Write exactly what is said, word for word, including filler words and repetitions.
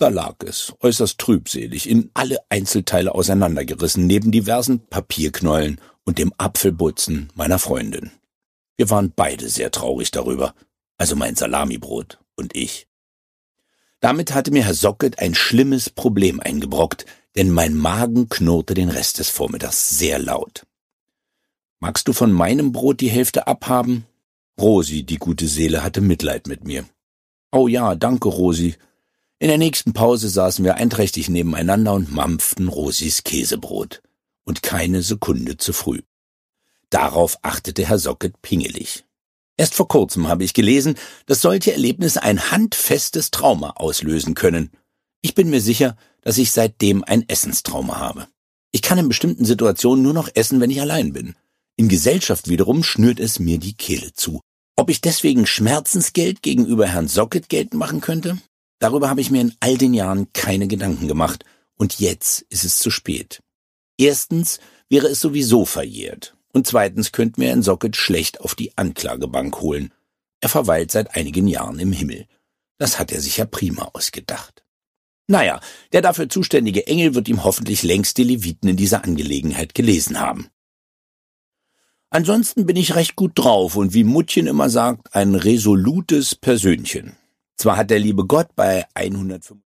Da lag es, äußerst trübselig, in alle Einzelteile auseinandergerissen, neben diversen Papierknäueln und dem Apfelbutzen meiner Freundin. Wir waren beide sehr traurig darüber, also mein Salamibrot und ich. Damit hatte mir Herr Socket ein schlimmes Problem eingebrockt, denn mein Magen knurrte den Rest des Vormittags sehr laut. »Magst du von meinem Brot die Hälfte abhaben?« Rosi, die gute Seele, hatte Mitleid mit mir. »Oh ja, danke, Rosi.« In der nächsten Pause saßen wir einträchtig nebeneinander und mampften Rosis Käsebrot. Und keine Sekunde zu früh. Darauf achtete Herr Socket pingelig. Erst vor kurzem habe ich gelesen, dass solche Erlebnisse ein handfestes Trauma auslösen können. Ich bin mir sicher, dass ich seitdem ein Essenstrauma habe. Ich kann in bestimmten Situationen nur noch essen, wenn ich allein bin. In Gesellschaft wiederum schnürt es mir die Kehle zu. Ob ich deswegen Schmerzensgeld gegenüber Herrn Socket geltend machen könnte? Darüber habe ich mir in all den Jahren keine Gedanken gemacht. Und jetzt ist es zu spät. Erstens wäre es sowieso verjährt. Und zweitens könnten wir Herrn Socket schlecht auf die Anklagebank holen. Er verweilt seit einigen Jahren im Himmel. Das hat er sich ja prima ausgedacht. Naja, der dafür zuständige Engel wird ihm hoffentlich längst die Leviten in dieser Angelegenheit gelesen haben. Ansonsten bin ich recht gut drauf und wie Muttchen immer sagt, ein resolutes Persönchen. Zwar hat der liebe Gott bei hundertfünf